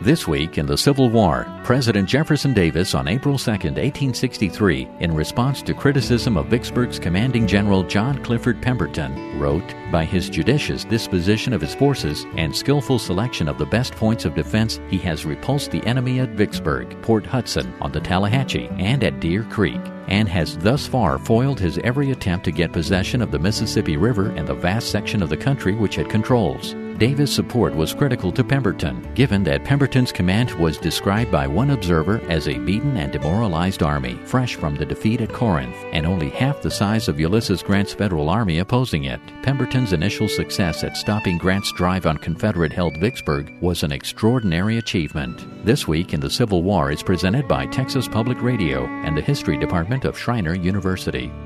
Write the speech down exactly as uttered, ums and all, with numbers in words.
This week in the Civil War, President Jefferson Davis on April second, eighteen sixty-three, in response to criticism of Vicksburg's commanding general John Clifford Pemberton, wrote, "By his judicious disposition of his forces and skillful selection of the best points of defense, he has repulsed the enemy at Vicksburg, Port Hudson, on the Tallahatchie, and at Deer Creek, and has thus far foiled his every attempt to get possession of the Mississippi River and the vast section of the country which it controls." Davis' support was critical to Pemberton, given that Pemberton's command was described by one observer as a beaten and demoralized army, fresh from the defeat at Corinth, and only half the size of Ulysses Grant's Federal Army opposing it. Pemberton's initial success at stopping Grant's drive on Confederate-held Vicksburg was an extraordinary achievement. This Week in the Civil War is presented by Texas Public Radio and the History Department of Schreiner University.